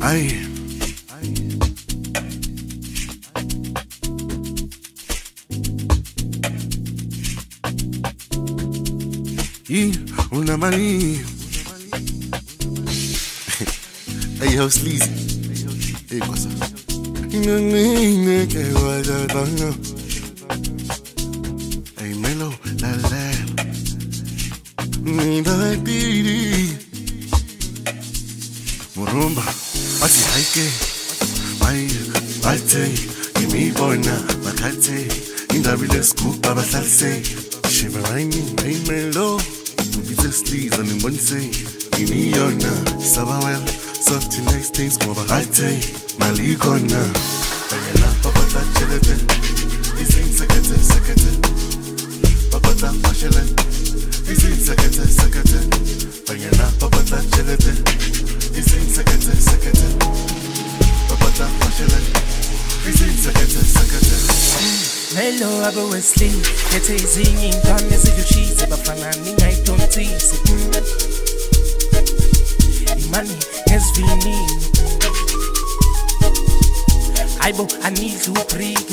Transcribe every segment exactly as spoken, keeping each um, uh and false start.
Aye. Y una mani. Hey, yo, Sleazy. Hey, what's up? Hey, Melo, la la. Nida didi. Murumba, ati haike. Ay, alte. Imi bona, bakate. Indabile scoop, baba salse. Shiveraini, hey Melo. Ubite Sleazy, and in one say. Imi yona, sabawel. Soft next things, go bakate. Maligona. Ayana, papata chelete. Isin sekete, sekete. Papata mashele. Isin sekete, sekete. Ayana, papata chelete. Isin sekete, sekete. Papata mashele. Isin sekete, sekete. Melo abo Wesley, yete izingi ngane zijuchize bafana ninga itontisi. Imani hezvini. Aibo I need to breathe.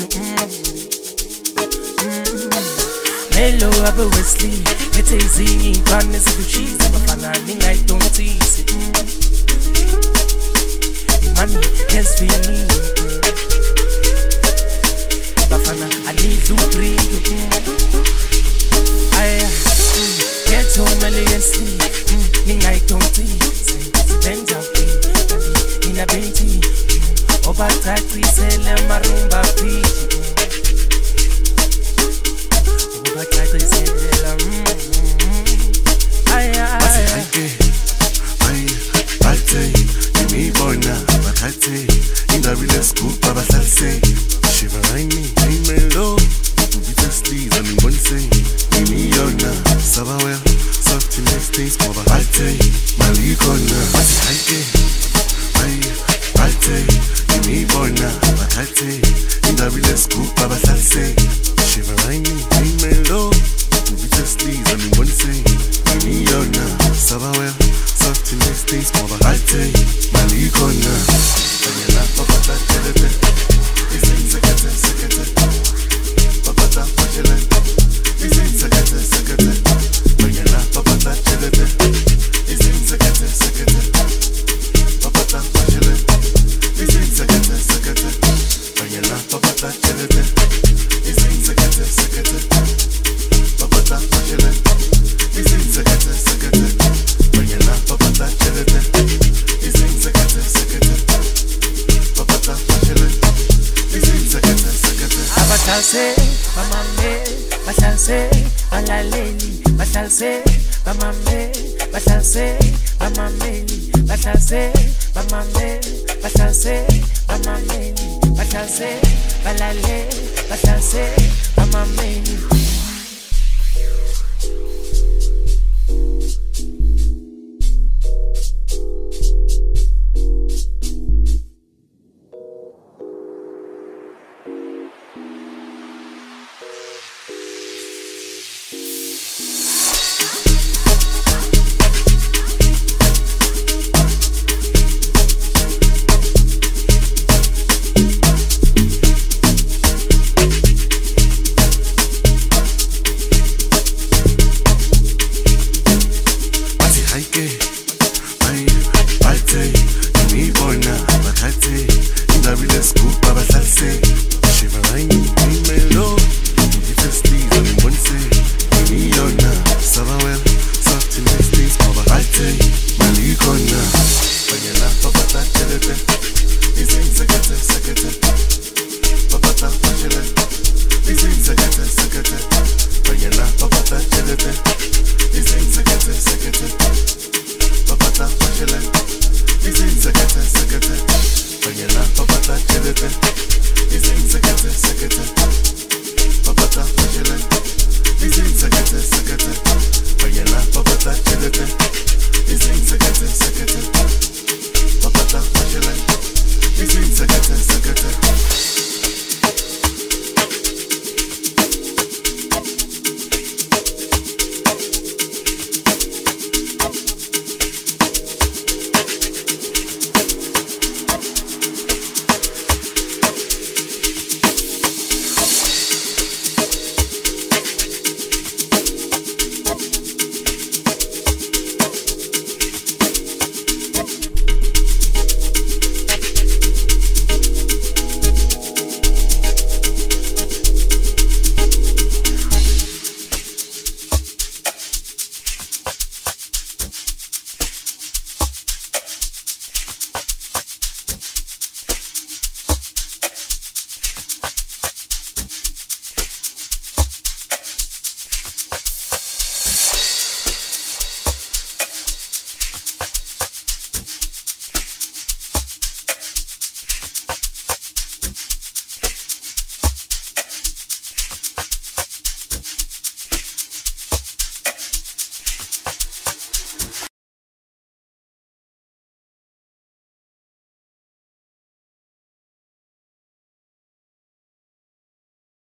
Melo abo Wesley, yete izingi ngane zijuchize bafana ninga itontisi. Imani hezvini. I need to breathe. I get so many sleep. I don't see. Depends on me. In a baby. Over taxi, sell a marumba fish. Over taxi, sell a I, I, I, I take me boy now, but I take in the real scoop, Baba Salse. Shiveraini, hey Melo, Ubite Sleazy, and in one say, Imi yona, Sabawel, soft next things, Baba Alte, Maligona, Ati Haike, Aye, Alte, Imi Bona, but I take in the real scoop, Baba Salse. Shiveraini, hey Melo, Ubite Sleazy, and in one say, Imi yona, Sabawel, soft next things, Baba Alte, Maligona, Ayana, Papa, Telete. Isin sekete, sekete. Papata mashele. Isin sekete, sekete. Bayana papata chelete. Isin sekete, sekete. Papata mashele. Isin sekete, sekete. Bayana papata chelete. Isin sekete, sekete. Papata mashele. Isin sekete, sekete. Bayana papata chelete. Isin sekete, sekete. Papata mashele. Bashalse, bamame, bashalse, balaleli, bashalse, bamame, bashalse, bamameli, bashalse, bamame, bashalse, bamameli, bashalse, balale, bashalse, bamameli.